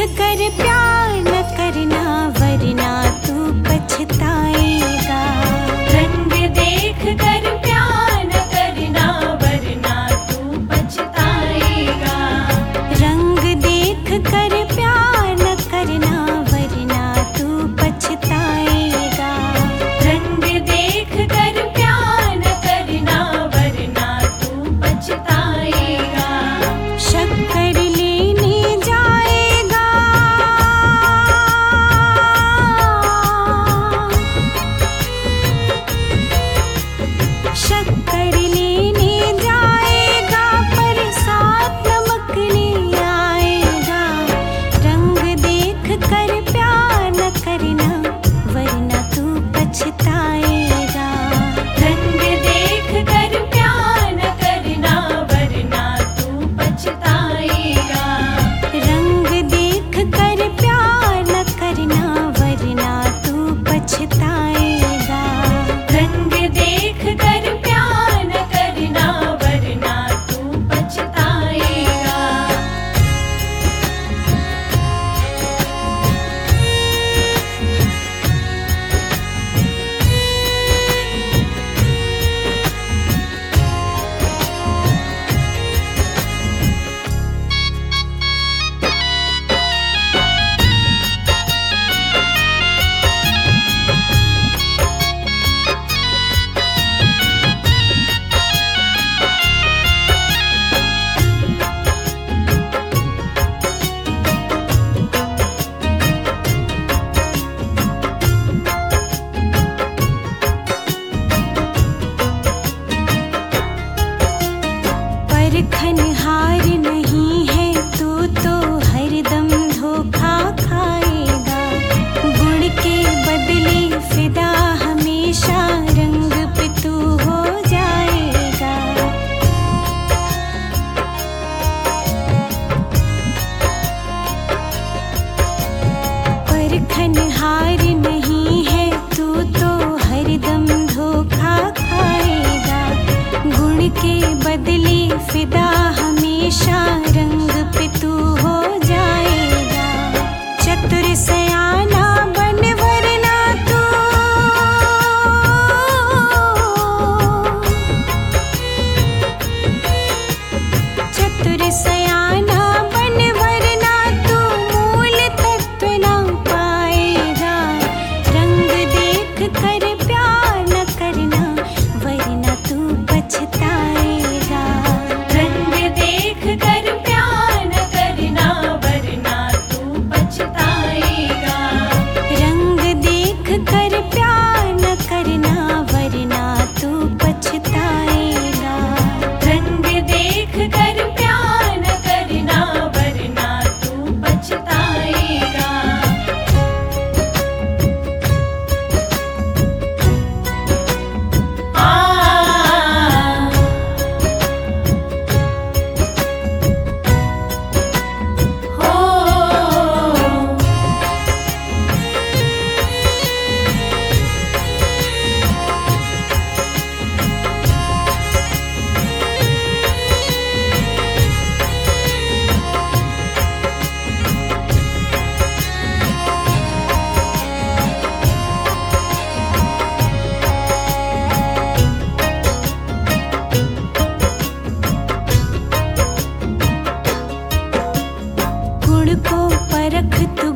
कर प्यार न करना वरना तू पछताएगा। रंग देख कर प्यार न करना वरना तू पछताएगा। रंग देख कर प्यार न करना वरना तू पछताएगा। रंग देख कर प्यार न करना वरना तू पछताएगा। शक्कर लेने जाएगा, शक्कर लेने जाएगा पर साथ नमक ले आएगा। रंग देख कर प्यार न करना वरना तू पछताएगा। रंग देख कर प्यार न करना वरना तू पछताएगा। रंग देख कर प्यार न करना वरना तू पछताएगा। रंग देख कर प्यार न करना वरना तू पछताएगा। परखन हार नहीं है तू तो हरदम धोखा खाएगा। गुण के बदले फिदा हमेशा रंग पे तू हो जाएगा। परखन हार नहीं है तू तो हरदम धोखा खाएगा। गुण के बदले फिदा हमेशा रंग पे तू हो जाएगा। चतुर सयाना बन वरना तू, चतुर सयाना बन वरना तू मूल तत्व ना पाएगा। रंग देख कर प्यार न करना वरना तू पछताएगा। रंग देख कर प्यार न करना वरना तू पछताएगा। रंग देख कर प्यार न करना वरना तू पछताएगा। रंग देख कर प्यार न करना वरना तू पछताएगा। गुण को परख तू